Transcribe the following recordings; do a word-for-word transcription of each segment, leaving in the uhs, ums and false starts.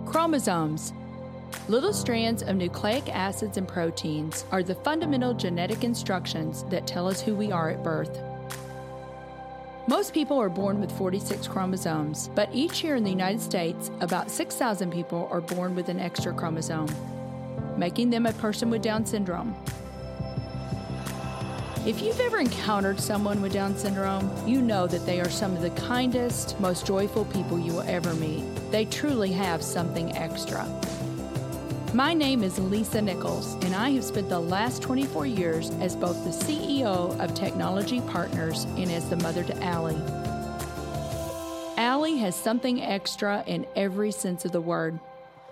Chromosomes. Little strands of nucleic acids and proteins are the fundamental genetic instructions that tell us who we are at birth. Most people are born with forty-six chromosomes, but each year in the United States, about six thousand people are born with an extra chromosome, making them a person with Down syndrome. If you've ever encountered someone with Down syndrome, you know that they are some of the kindest, most joyful people you will ever meet. They truly have something extra. My name is Lisa Nichols, and I have spent the last twenty-four years as both the C E O of Technology Partners and as the mother to Allie. Allie has something extra in every sense of the word.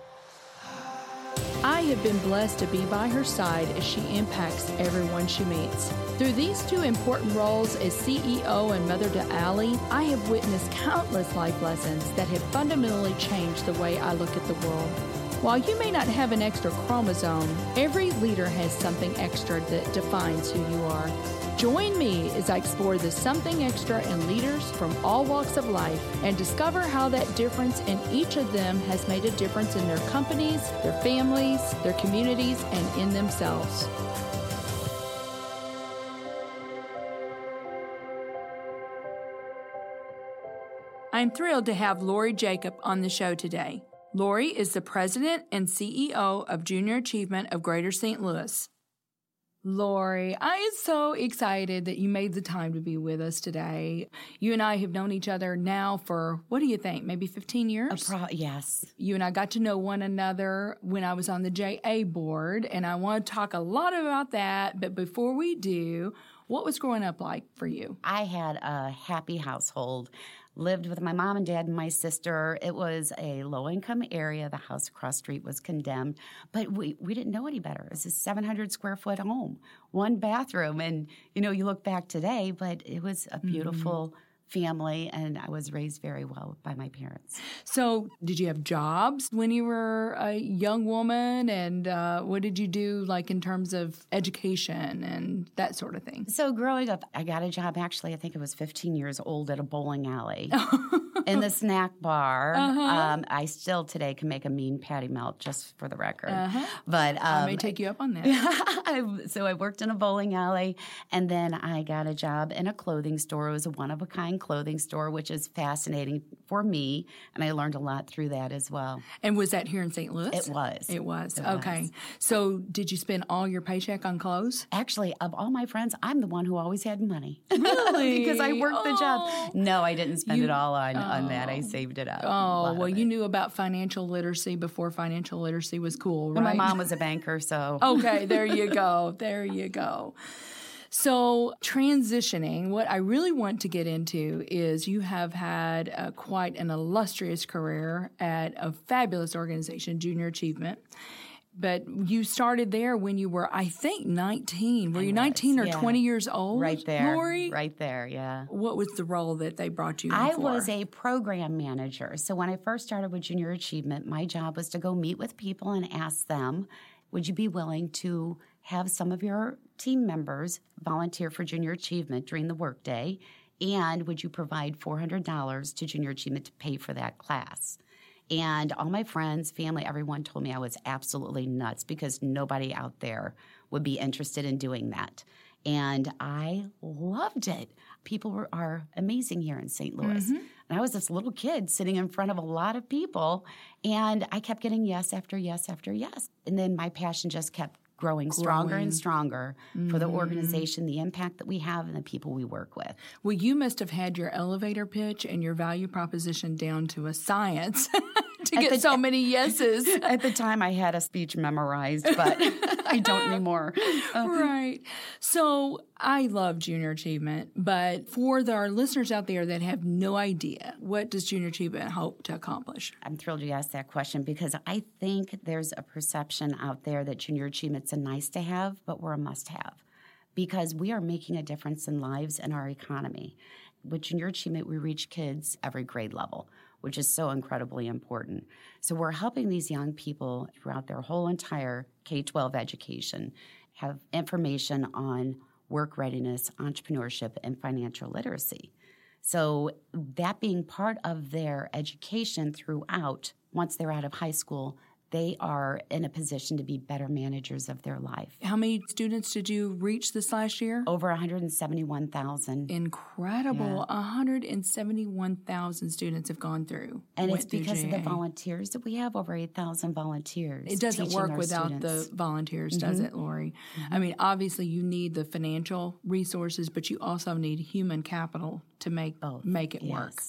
I have been blessed to be by her side as she impacts everyone she meets. Through these two important roles as C E O and mother to Allie, I have witnessed countless life lessons that have fundamentally changed the way I look at the world. While you may not have an extra chromosome, every leader has something extra that defines who you are. Join me as I explore the something extra in leaders from all walks of life and discover how that difference in each of them has made a difference in their companies, their families, their communities, and in themselves. I'm thrilled to have Lori Jacob on the show today. Lori is the president and C E O of Junior Achievement of Greater Saint Louis. Lori, I am so excited that you made the time to be with us today. You and I have known each other now for, what do you think, maybe fifteen years? A pro- yes. You and I got to know one another when I was on the J A board, and I want to talk a lot about that. But before we do, what was growing up like for you? I had a happy household. Lived with my mom and dad and my sister. It was a low-income area. The house across the street was condemned, but we, we didn't know any better. It was a seven hundred square foot home, one bathroom. And, you know, you look back today, but it was a beautiful mm-hmm. family, and I was raised very well by my parents. So did you have jobs when you were a young woman? And uh, what did you do, like, in terms of education and that sort of thing? So growing up, I got a job, actually, I think it was fifteen years old at a bowling alley in the snack bar. Uh-huh. Um, I still today can make a mean patty melt, just for the record. Uh-huh. But um, I may take you up on that. So I worked in a bowling alley, and then I got a job in a clothing store. It was a one-of-a-kind clothing store, which is fascinating for me, and I learned a lot through that as well. And was that here in Saint Louis? It was. It was. It okay. was. So did you spend all your paycheck on clothes? Actually, of all my friends, I'm the one who always had money. Really? Because I worked oh. the job. No, I didn't spend you, it all on, oh. on that. I saved it up. Oh, well, you knew about financial literacy before financial literacy was cool, right? And my mom was a banker, so. Okay, there you go. There you go. So transitioning, what I really want to get into is you have had uh, quite an illustrious career at a fabulous organization, Junior Achievement. But you started there when you were, I think, nineteen. Were I you was, nineteen or yeah. twenty years old? Right there. Lori? Right there, yeah. What was the role that they brought you in I for? was a program manager. So when I first started with Junior Achievement, my job was to go meet with people and ask them, would you be willing to have some of your team members volunteer for Junior Achievement during the workday? And would you provide four hundred dollars to Junior Achievement to pay for that class? And all my friends, family, everyone told me I was absolutely nuts because nobody out there would be interested in doing that. And I loved it. People were, are amazing here in Saint Louis. Mm-hmm. And I was this little kid sitting in front of a lot of people, and I kept getting yes after yes after yes. And then my passion just kept growing stronger Growing. and stronger mm-hmm. for the organization, the impact that we have, and the people we work with. Well, you must have had your elevator pitch and your value proposition down to a science to At get the, so many yeses. At the time, I had a speech memorized, but I don't anymore. Right. So I love Junior Achievement, but for the, our listeners out there that have no idea, what does Junior Achievement hope to accomplish? I'm thrilled you asked that question because I think there's a perception out there that Junior Achievement's a nice to have, but we're a must have because we are making a difference in lives and our economy. With Junior Achievement, we reach kids every grade level, which is so incredibly important. So we're helping these young people throughout their whole entire K twelve education have information on work readiness, entrepreneurship, and financial literacy. So that being part of their education throughout once they're out of high school, they are in a position to be better managers of their life. How many students did you reach this last year? Over one hundred seventy-one thousand. Incredible. Yeah. one hundred seventy-one thousand students have gone through. And it's because of the volunteers that we have, over eight thousand volunteers. It doesn't work without students. The volunteers, mm-hmm. does it, Lori? Mm-hmm. I mean, obviously you need the financial resources, but you also need human capital to make, Both. make it yes. work.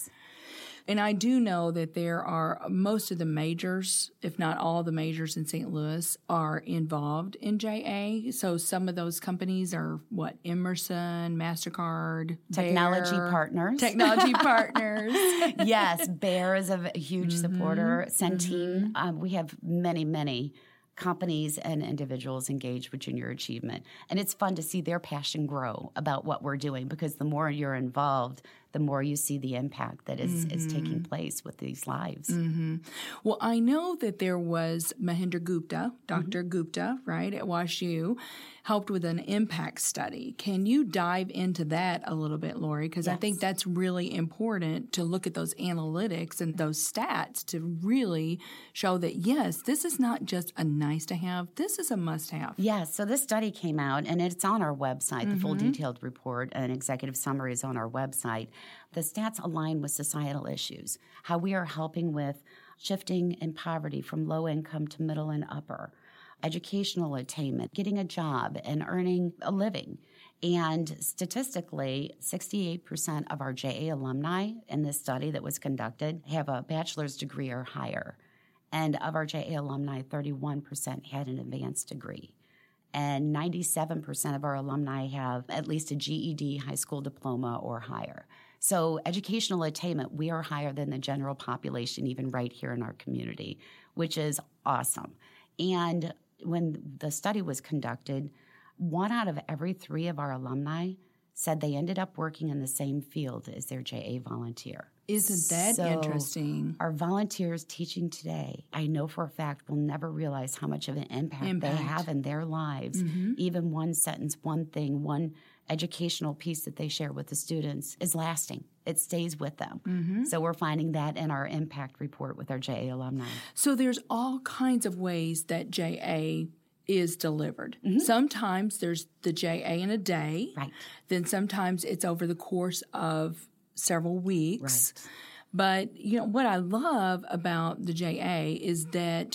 And I do know that there are most of the majors, if not all the majors in Saint Louis, are involved in J A. So some of those companies are, what, Emerson, MasterCard, Technology Bear, Partners. Technology Partners. Yes, Bear is a huge mm-hmm. supporter. Centene. Mm-hmm. Um, we have many, many companies and individuals engaged with junior achievement. And it's fun to see their passion grow about what we're doing, because the more you're involved, the more you see the impact that is, mm-hmm. is taking place with these lives. Mm-hmm. Well, I know that there was Mahendra Gupta, Doctor Mm-hmm. Gupta, right, at W A S U, helped with an impact study. Can you dive into that a little bit, Lori? Because yes. I think that's really important to look at those analytics and those stats to really show that, yes, this is not just a nice to have, this is a must have. Yes, so this study came out, and it's on our website. Mm-hmm. The full detailed report and executive summary is on our website. The stats align with societal issues, how we are helping with shifting in poverty from low income to middle and upper, educational attainment, getting a job and earning a living. And statistically, sixty-eight percent of our J A alumni in this study that was conducted have a bachelor's degree or higher. And of our J A alumni, thirty-one percent had an advanced degree. And ninety-seven percent of our alumni have at least a G E D, high school diploma, or higher. So educational attainment, we are higher than the general population, even right here in our community, which is awesome. And when the study was conducted, one out of every three of our alumni said they ended up working in the same field as their J A volunteer. Isn't that so interesting? Our volunteers teaching today, I know for a fact, will never realize how much of an impact, impact. they have in their lives. Mm-hmm. Even one sentence, one thing, one educational piece that they share with the students is lasting. It stays with them. Mm-hmm. So we're finding that in our impact report with our J A alumni. So there's all kinds of ways that J A is delivered. Mm-hmm. Sometimes there's the J A in a day. Right. Then sometimes it's over the course of several weeks. Right. But, you know, what I love about the J A is that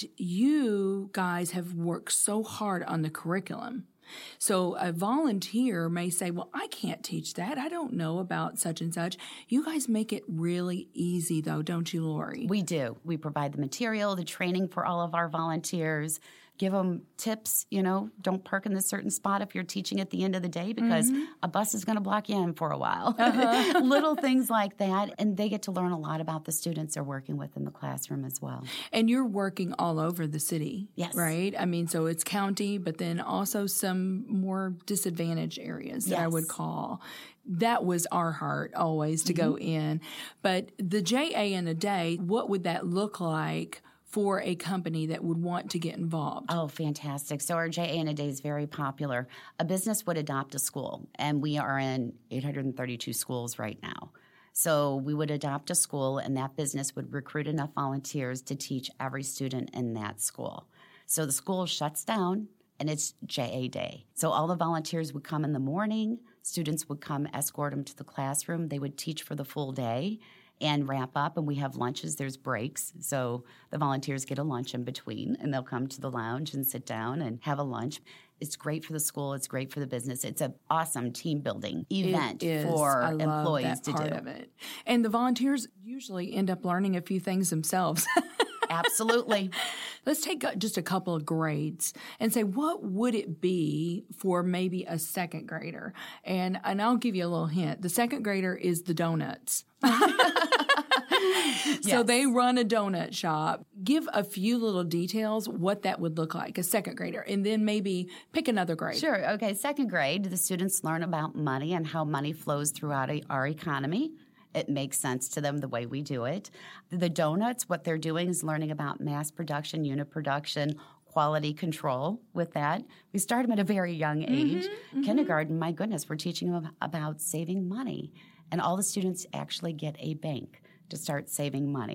you guys have worked so hard on the curriculum. So a volunteer may say, well, I can't teach that. I don't know about such and such. You guys make it really easy, though, don't you, Lori? We do. We provide the material, the training for all of our volunteers, give them tips, you know, don't park in this certain spot if you're teaching at the end of the day because mm-hmm. a bus is going to block you in for a while. Uh-huh. Little things like that. And they get to learn a lot about the students they're working with in the classroom as well. And you're working all over the city, yes. right? I mean, so it's county, but then also some more disadvantaged areas that yes. I would call. That was our heart always to mm-hmm. go in. But the J A in a day, what would that look like for a company that would want to get involved? Oh, fantastic. So our J A in a day is very popular. A business would adopt a school, and we are in eight hundred thirty-two schools right now. So we would adopt a school, and that business would recruit enough volunteers to teach every student in that school. So the school shuts down, and it's J A day. So all the volunteers would come in the morning. Students would come escort them to the classroom. They would teach for the full day and wrap up, and we have lunches. There's breaks, so the volunteers get a lunch in between, and they'll come to the lounge and sit down and have a lunch. It's great for the school. It's great for the business. It's an awesome team-building event for I love employees that to part do. Of it. And the volunteers usually end up learning a few things themselves. Absolutely. Let's take just a couple of grades and say, what would it be for maybe a second grader? And and I'll give you a little hint. The second grader is the donuts. Yes. So they run a donut shop. Give a few little details what that would look like, a second grader, and then maybe pick another grade. Sure. Okay, second grade, the students learn about money and how money flows throughout our economy. It makes sense to them the way we do it. The donuts, what they're doing is learning about mass production, unit production, quality control with that. We start them at a very young age. Mm-hmm, Kindergarten, mm-hmm. my goodness, we're teaching them about saving money. And all the students actually get a bank to start saving money.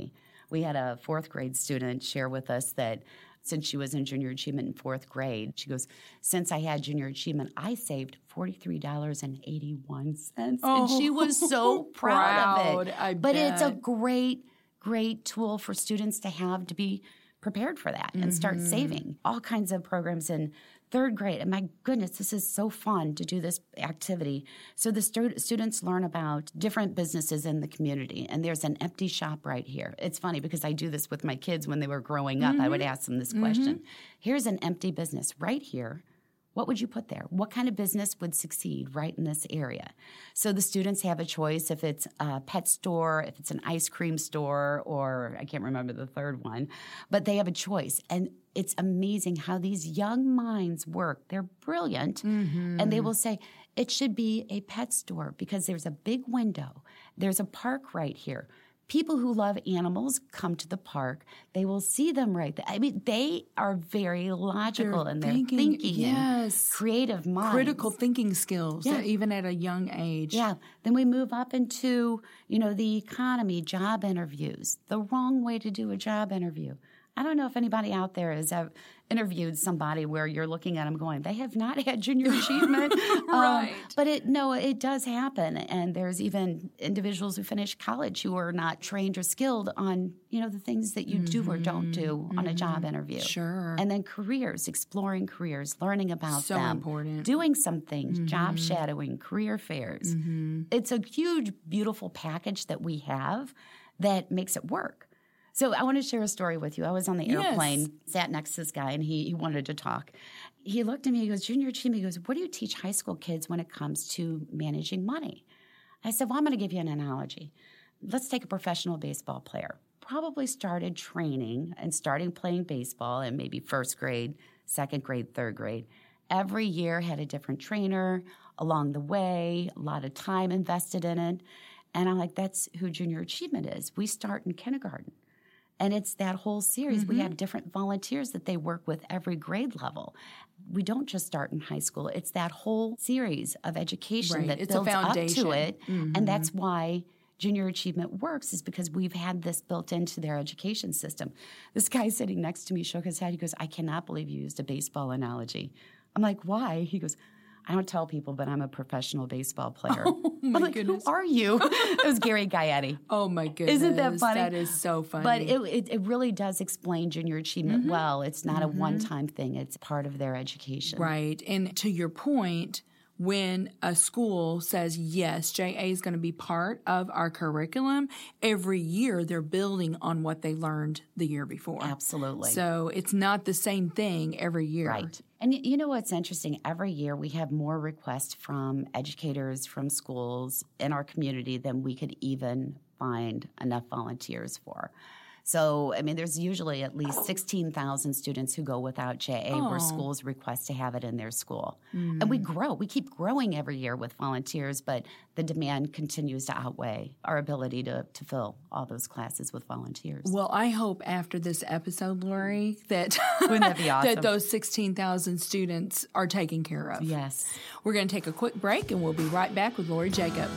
We had a fourth grade student share with us that since she was in junior achievement in fourth grade, she goes, since I had junior achievement, I saved forty-three dollars and eighty-one cents. Oh, and she was so proud, proud of it. I but bet. It's a great, great tool for students to have to be prepared for that and mm-hmm. start saving. All kinds of programs in third grade. And my goodness, this is so fun to do this activity. So the stu- students learn about different businesses in the community. And there's an empty shop right here. It's funny because I do this with my kids when they were growing up. Mm-hmm. I would ask them this question. Mm-hmm. Here's an empty business right here. What would you put there? What kind of business would succeed right in this area? So the students have a choice if it's a pet store, if it's an ice cream store, or I can't remember the third one, but they have a choice. And it's amazing how these young minds work. They're brilliant, mm-hmm. and they will say, it should be a pet store because there's a big window. There's a park right here. People who love animals come to the park. They will see them right there. I mean, they are very logical they're in their thinking, thinking yes. and creative minds. Critical thinking skills, yeah. even at a young age. Yeah. Then we move up into, you know, the economy, job interviews. The wrong way to do a job interview. I don't know if anybody out there has ever interviewed somebody where you're looking at them going, they have not had junior achievement. Right. Um, but it no, it does happen. And there's even individuals who finish college who are not trained or skilled on, you know, the things that you mm-hmm. do or don't do mm-hmm. on a job interview. Sure. And then careers, exploring careers, learning about so them. So important. Doing some things, mm-hmm. job shadowing, career fairs. Mm-hmm. It's a huge, beautiful package that we have that makes it work. So I want to share a story with you. I was on the airplane, yes. sat next to this guy, and he, he wanted to talk. He looked at me, he goes, junior achievement, he goes, what do you teach high school kids when it comes to managing money? I said, well, I'm going to give you an analogy. Let's take a professional baseball player. Probably started training and starting playing baseball in maybe first grade, second grade, third grade. Every year had a different trainer along the way, a lot of time invested in it. And I'm like, that's who junior achievement is. We start in kindergarten. And it's that whole series. Mm-hmm. We have different volunteers that they work with every grade level. We don't just start in high school. It's that whole series of education right. that it's builds a up foundation. to it. Mm-hmm. And that's why junior achievement works, is because we've had this built into their education system. This guy sitting next to me shook his head. He goes, I cannot believe you used a baseball analogy. I'm like, why? He goes, I don't tell people, but I'm a professional baseball player. Oh, my I'm like, goodness. Who are you? It was Gary Gaetti. Oh, my goodness. Isn't that funny? That is so funny. But it, it, it really does explain junior achievement mm-hmm. well. It's not mm-hmm. a one-time thing. It's part of their education. Right. And to your point, when a school says, yes, J A is going to be part of our curriculum, every year they're building on what they learned the year before. Absolutely. So it's not the same thing every year. Right. And you know what's interesting? Every year we have more requests from educators, from schools in our community than we could even find enough volunteers for. So, I mean, there's usually at least sixteen thousand students who go without J A oh. where schools request to have it in their school. Mm. And we grow. We keep growing every year with volunteers, but the demand continues to outweigh our ability to, to fill all those classes with volunteers. Well, I hope after this episode, Lori, that, Wouldn't that be awesome? that those sixteen thousand students are taken care of. Yes. We're going to take a quick break, and we'll be right back with Lori Jacob.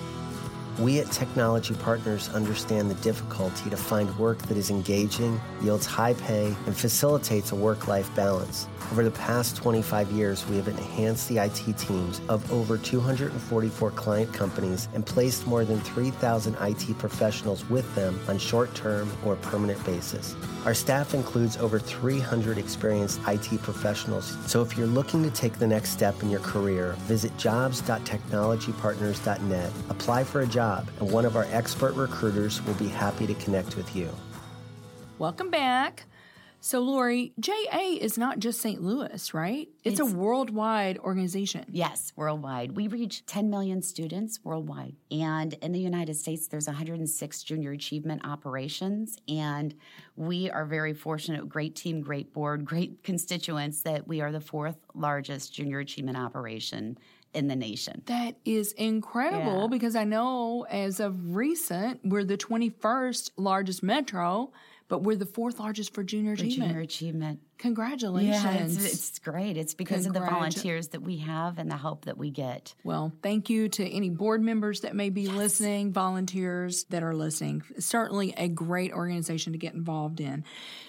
We at Technology Partners understand the difficulty to find work that is engaging, yields high pay, and facilitates a work-life balance. Over the past twenty-five years, we have enhanced the I T teams of over two hundred forty-four client companies and placed more than three thousand I T professionals with them on short-term or permanent basis. Our staff includes over three hundred experienced I T professionals, so if you're looking to take the next step in your career, visit jobs dot technology partners dot net, apply for a job, and one of our expert recruiters will be happy to connect with you. Welcome back. So, Lori, J A is not just Saint Louis, right? It's, it's a worldwide organization. Yes, worldwide. We reach ten million students worldwide. And in the United States, there's one hundred six junior achievement operations. And we are very fortunate, great team, great board, great constituents, that we are the fourth largest junior achievement operation in the nation. That is incredible, yeah. because I know as of recent, we're the twenty-first largest metro, but we're the fourth largest for junior For achievement. junior achievement. Congratulations. Yeah, it's, it's great. It's because of the Congratu- volunteers that we have and the help that we get. Well, thank you to any board members that may be yes. listening, volunteers that are listening. Certainly a great organization to get involved in.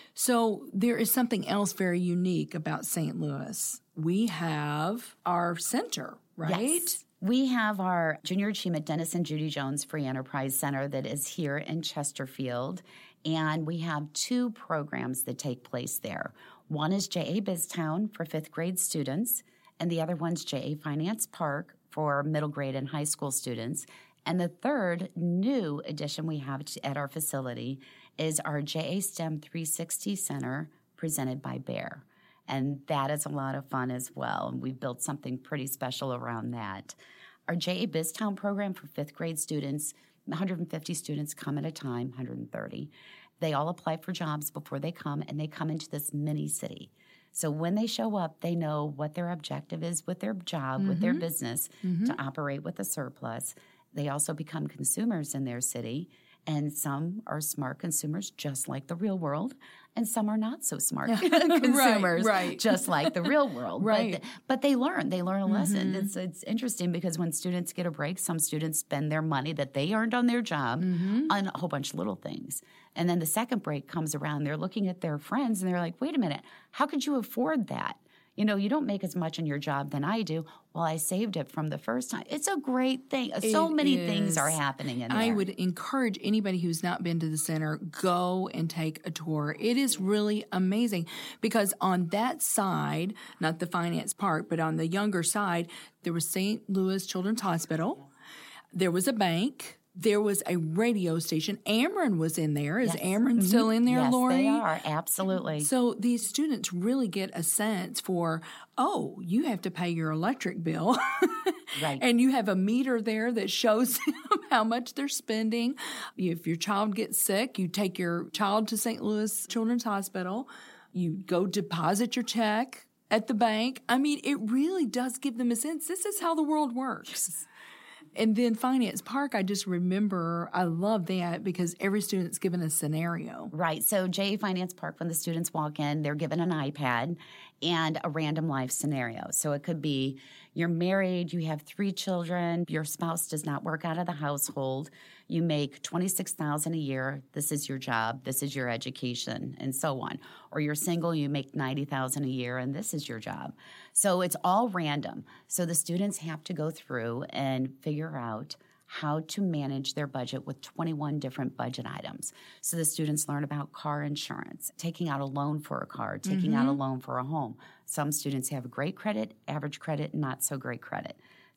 So there is something else very unique about Saint Louis. We have our center, right? Yes. We have our Junior Achievement Dennis and Judy Jones Free Enterprise Center that is here in Chesterfield, and we have two programs that take place there. One is J A BizTown for fifth grade students, and the other one's J A Finance Park for middle grade and high school students. And the third new addition we have at our facility is our J A STEM three sixty Center presented by Bear. And that is a lot of fun as well. And we've built something pretty special around that. Our J A BizTown program for fifth grade students, one hundred fifty students come at a time, one hundred thirty. They all apply for jobs before they come, and they come into this mini city. So when they show up, they know what their objective is with their job, mm-hmm. with their business, mm-hmm. to operate with a surplus. They also become consumers in their city. And some are smart consumers, just like the real world, and some are not so smart consumers, right, right. just like the real world. Right. But, but they learn. They learn a lesson. Mm-hmm. It's it's interesting because when students get a break, some students spend their money that they earned on their job mm-hmm. on a whole bunch of little things. And then the second break comes around. They're looking at their friends, and they're like, wait a minute, how could you afford that? You know, you don't make as much in your job than I do. Well, I saved it from the first time. It's a great thing. It so many is. things are happening in there. I would encourage anybody who's not been to the center, go and take a tour. It is really amazing because on that side, not the finance part, but on the younger side, there was Saint Louis Children's Hospital. There was a bank. There was a radio station. Ameren was in there. Is yes. Ameren mm-hmm. still in there, yes, Lori? Yes, they are. Absolutely. So these students really get a sense for, oh, you have to pay your electric bill. Right. And you have a meter there that shows them how much they're spending. If your child gets sick, you take your child to Saint Louis Children's Hospital. You go deposit your check at the bank. I mean, it really does give them a sense. This is how the world works. And then Finance Park, I just remember, I love that because every student's given a scenario. Right. So J A Finance Park, when the students walk in, they're given an iPad and a random life scenario. So it could be you're married, you have three children, your spouse does not work out of the household, you make twenty-six thousand dollars a year, this is your job, this is your education, and so on. Or you're single, you make ninety thousand dollars a year, and this is your job. So it's all random. So the students have to go through and figure out how to manage their budget with twenty-one different budget items. So the students learn about car insurance, taking out a loan for a car, taking mm-hmm. out a loan for a home. Some students have great credit, average credit, not so great credit.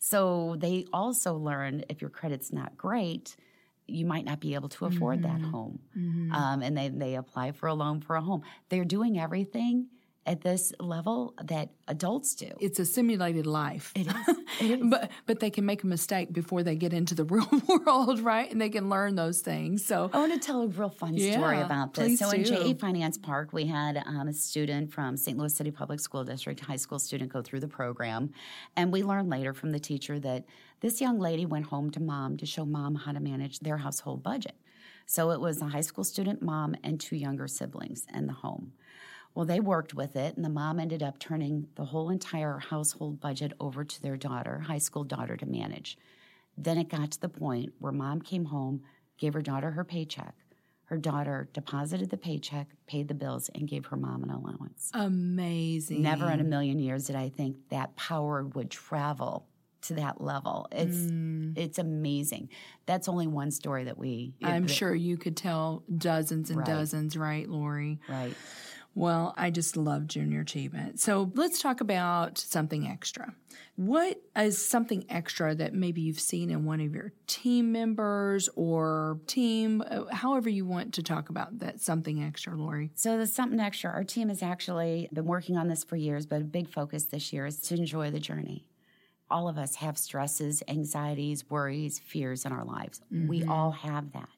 So they also learn if your credit's not great, you might not be able to afford mm-hmm. that home. Mm-hmm. Um, and they, they apply for a loan for a home. They're doing everything at this level that adults do. It's a simulated life. It is. It is. but but they can make a mistake before they get into the real world, right? And they can learn those things. So I want to tell a real fun yeah, story about this. Please so do. in J A Finance Park, we had um, a student from Saint Louis City Public School District, high school student, go through the program. And we learned later from the teacher that this young lady went home to mom to show mom how to manage their household budget. So it was a high school student, mom, and two younger siblings in the home. Well, they worked with it, and the mom ended up turning the whole entire household budget over to their daughter, high school daughter, to manage. Then it got to the point where mom came home, gave her daughter her paycheck. Her daughter deposited the paycheck, paid the bills, and gave her mom an allowance. Amazing. Never in a million years did I think that power would travel to that level. It's mm. it's amazing. That's only one story that we... I'm it, sure you could tell dozens and right. dozens, right, Lori? Right. Well, I just love junior achievement. So let's talk about something extra. What is something extra that maybe you've seen in one of your team members or team, however you want to talk about that something extra, Lori? So the something extra, our team has actually been working on this for years, but a big focus this year is to enjoy the journey. All of us have stresses, anxieties, worries, fears in our lives. Mm-hmm. We all have that.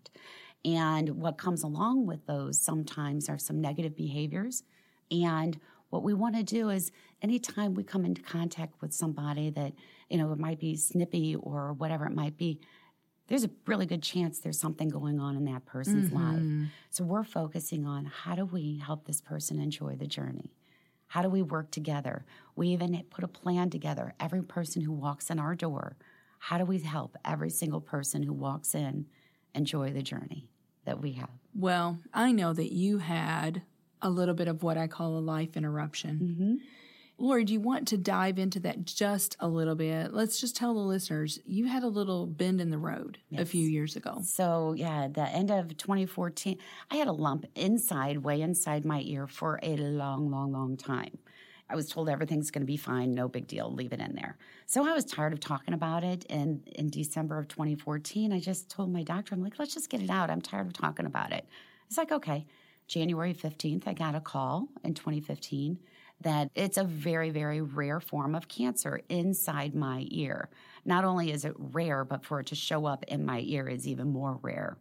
And what comes along with those sometimes are some negative behaviors. And what we want to do is anytime we come into contact with somebody that, you know, it might be snippy or whatever it might be, there's a really good chance there's something going on in that person's Mm-hmm. life. So we're focusing on how do we help this person enjoy the journey? How do we work together? We even put a plan together. Every person who walks in our door, how do we help every single person who walks in enjoy the journey that we have? Well, I know that you had a little bit of what I call a life interruption. Mm-hmm. Lori, do you want to dive into that just a little bit? Let's just tell the listeners, you had a little bend in the road Yes. a few years ago. So, yeah, the end of twenty fourteen, I had a lump inside, way inside my ear for a long, long, long time. I was told everything's going to be fine, no big deal, leave it in there. So I was tired of talking about it, and in December of twenty fourteen, I just told my doctor, I'm like, let's just get it out. I'm tired of talking about it. It's like, okay. January fifteenth, I got a call in twenty fifteen that it's a very, very rare form of cancer inside my ear. Not only is it rare, but for it to show up in my ear is even more rare.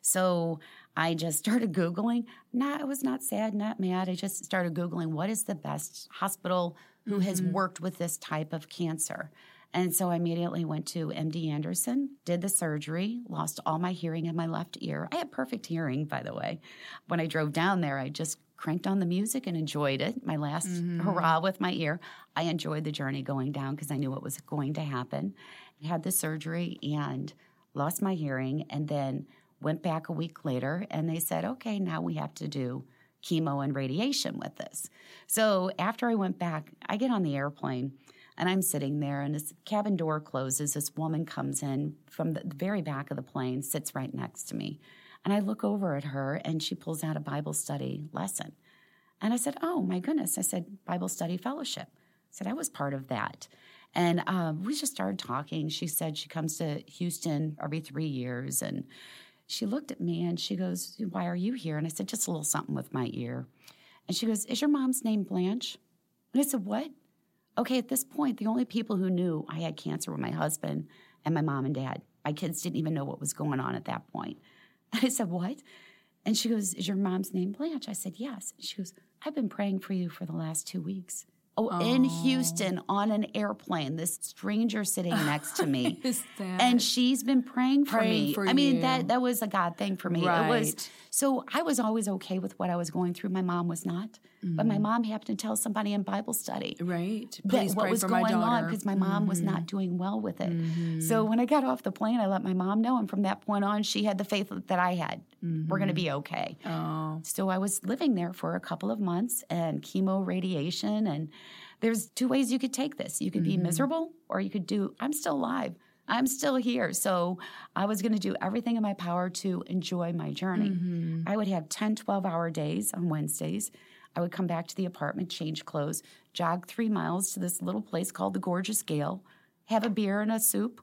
So I just started Googling. Not, I was not sad, not mad. I just started Googling what is the best hospital who mm-hmm. has worked with this type of cancer. And so I immediately went to M D Anderson, did the surgery, lost all my hearing in my left ear. I had perfect hearing, by the way. When I drove down there, I just cranked on the music and enjoyed it. My last mm-hmm. hurrah with my ear. I enjoyed the journey going down because I knew it was going to happen. I had the surgery and lost my hearing, and then went back a week later, and they said, okay, now we have to do chemo and radiation with this. So after I went back, I get on the airplane, and I'm sitting there, and this cabin door closes. This woman comes in from the very back of the plane, sits right next to me. And I look over at her, and she pulls out a Bible study lesson. And I said, oh, my goodness. I said, Bible study fellowship. I said, I was part of that. And um, we just started talking. She said she comes to Houston every three years. And she looked at me, and she goes, why are you here? And I said, just a little something with my ear. And she goes, is your mom's name Blanche? And I said, what? Okay, at this point, the only people who knew I had cancer were my husband and my mom and dad. My kids didn't even know what was going on at that point. And I said, what? And she goes, is your mom's name Blanche? I said, yes. And she goes, I've been praying for you for the last two weeks. Oh, oh. In Houston on an airplane, this stranger sitting next to me. Is that and she's been praying for praying me. For I mean, you. that that was a God thing for me. Right. It was so I was always okay with what I was going through. My mom was not. Mm-hmm. But my mom happened to tell somebody in Bible study right. that what was going on because my mom mm-hmm. was not doing well with it. Mm-hmm. So when I got off the plane, I let my mom know. And from that point on, she had the faith that I had. Mm-hmm. We're going to be okay. Oh. So I was living there for a couple of months and chemo, radiation, and there's two ways you could take this. You could be mm-hmm. miserable, or you could do, I'm still alive. I'm still here. So I was going to do everything in my power to enjoy my journey. Mm-hmm. I would have ten, twelve-hour days on Wednesdays. I would come back to the apartment, change clothes, jog three miles to this little place called the Gorgeous Gale, have a beer and a soup.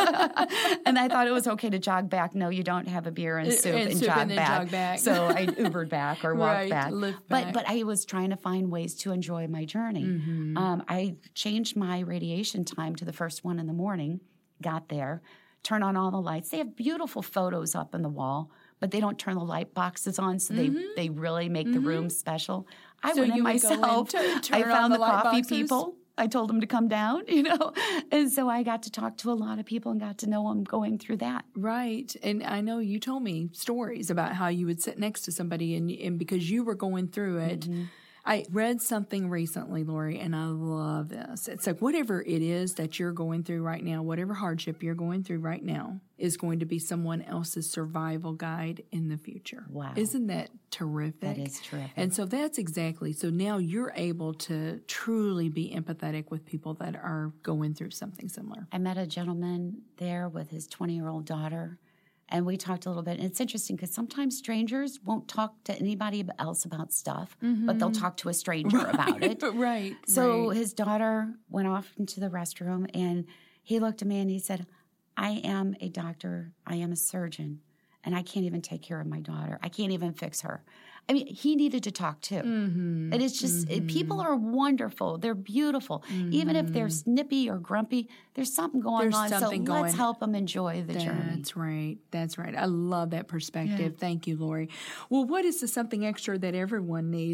And I thought it was okay to jog back. No, you don't have a beer and soup and, and, soup jog, and then back. jog back. So I Ubered back or walked right, back. Lift but back. But I was trying to find ways to enjoy my journey. Mm-hmm. Um, I changed my radiation time to the first one in the morning, got there, turn on all the lights. They have beautiful photos up on the wall, but they don't turn the light boxes on, so mm-hmm. they, they really make mm-hmm. the room special. I so went in myself. In to, I found the, the coffee boxes? people. I told them to come down, you know. And so I got to talk to a lot of people and got to know them going through that. Right. And I know you told me stories about how you would sit next to somebody and, and because you were going through it. Mm-hmm. I read something recently, Lori, and I love this. It's like whatever it is that you're going through right now, whatever hardship you're going through right now is going to be someone else's survival guide in the future. Wow. Isn't that terrific? That is terrific. And so that's exactly, so now you're able to truly be empathetic with people that are going through something similar. I met a gentleman there with his twenty-year-old daughter. And we talked a little bit. And it's interesting because sometimes strangers won't talk to anybody else about stuff, mm-hmm. but they'll talk to a stranger right. about it. Right. So right. his daughter went off into the restroom, and he looked at me and he said, I am a doctor. I am a surgeon, and I can't even take care of my daughter. I can't even fix her. I mean, he needed to talk too. Mm-hmm. And it's just, mm-hmm. it, people are wonderful. They're beautiful. Mm-hmm. Even if they're snippy or grumpy, there's something going there's on. Something so going. let's help them enjoy the That's journey. That's right. That's right. I love that perspective. Yeah. Thank you, Lori. Well, what is the something extra that everyone needs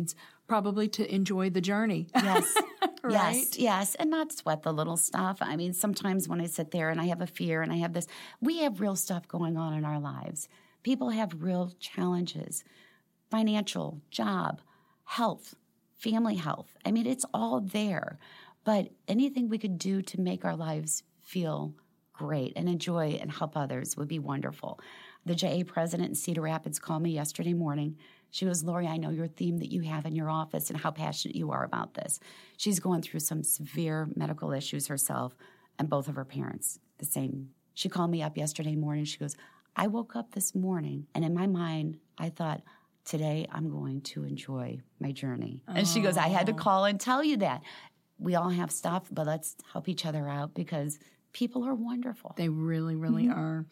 probably to enjoy the journey. Yes. Right? Yes, yes, and not sweat the little stuff. I mean, sometimes when I sit there and I have a fear and I have this, we have real stuff going on in our lives. People have real challenges, financial, job, health, family health. I mean, it's all there. But anything we could do to make our lives feel great and enjoy and help others would be wonderful. The J A president in Cedar Rapids called me yesterday morning. She goes, Lori, I know your theme that you have in your office and how passionate you are about this. She's going through some severe medical issues herself, and both of her parents, the same. She called me up yesterday morning. She goes, I woke up this morning, and in my mind, I thought, today I'm going to enjoy my journey. Oh. And she goes, I had to call and tell you that. We all have stuff, but let's help each other out because people are wonderful. They really, really mm-hmm. are.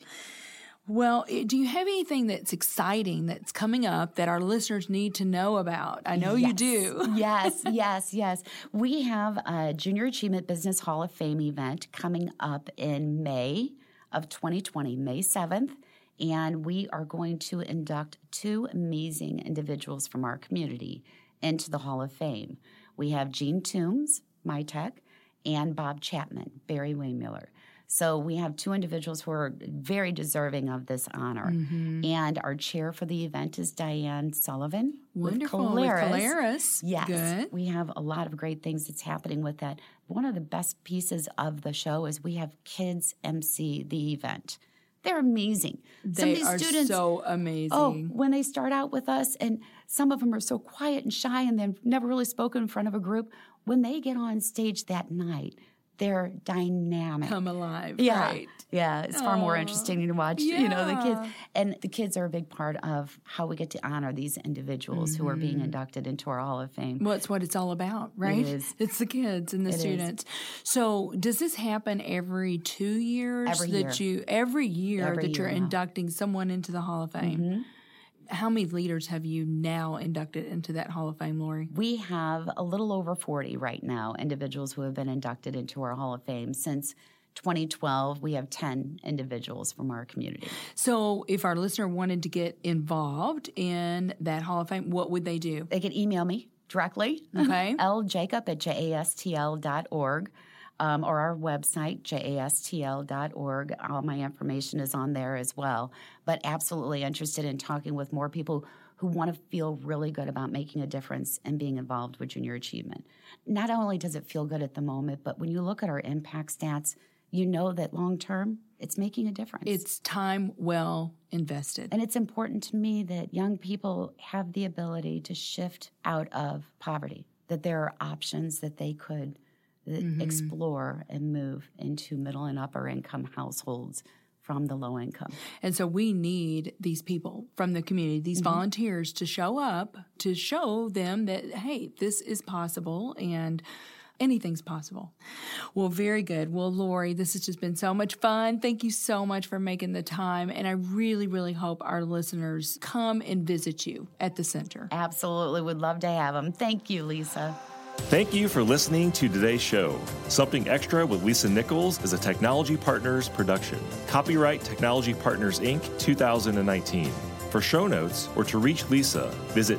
Well, do you have anything that's exciting that's coming up that our listeners need to know about? I know yes. you do. yes, yes, yes. We have a Junior Achievement Business Hall of Fame event coming up in May of twenty twenty, May seventh, and we are going to induct two amazing individuals from our community into the Hall of Fame. We have Gene Toombs, MyTech, and Bob Chapman, Barry Waymiller. So we have two individuals who are very deserving of this honor. Mm-hmm. And our chair for the event is Diane Sullivan. Wonderful. With Caleres. With Caleres. Yes. Good. We have a lot of great things that's happening with that. One of the best pieces of the show is we have kids M C the event. They're amazing. They some of these are students, so amazing. Oh, when they start out with us, and some of them are so quiet and shy and they've never really spoken in front of a group, when they get on stage that night, they're dynamic. Come alive, yeah. right? Yeah, it's far Aww. More interesting to watch, yeah. you know, the kids. And the kids are a big part of how we get to honor these individuals mm-hmm. who are being inducted into our Hall of Fame. Well, it's what it's all about, right? It is. It's the kids and the it students. Is. So does this happen every two years? Every that year. You, every year every that year you're now. inducting someone into the Hall of Fame. Mm-hmm. How many leaders have you now inducted into that Hall of Fame, Lori? We have a little over forty right now, individuals who have been inducted into our Hall of Fame. Since twenty twelve, we have ten individuals from our community. So if our listener wanted to get involved in that Hall of Fame, what would they do? They could email me directly, okay. l jacob at j a s t l dot org. Um, or our website, j a s t l dot org. All my information is on there as well. But absolutely interested in talking with more people who want to feel really good about making a difference and being involved with Junior Achievement. Not only does it feel good at the moment, but when you look at our impact stats, you know that long-term, it's making a difference. It's time well invested. And it's important to me that young people have the ability to shift out of poverty, that there are options that they could Mm-hmm. explore and move into middle and upper income households from the low income. And so we need these people from the community, these mm-hmm. volunteers to show up, to show them that, hey, this is possible and anything's possible. Well, very good. Well, Lori, this has just been so much fun. Thank you so much for making the time. And I really, really hope our listeners come and visit you at the center. Absolutely. Would love to have them. Thank you, Lisa. Thank you for listening to today's show. Something Extra with Lisa Nichols is a Technology Partners production. Copyright Technology Partners, Incorporated, two thousand nineteen. For show notes or to reach Lisa, visit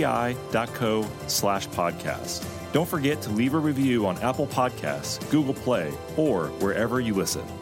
tpi.co slash podcast. Don't forget to leave a review on Apple Podcasts, Google Play, or wherever you listen.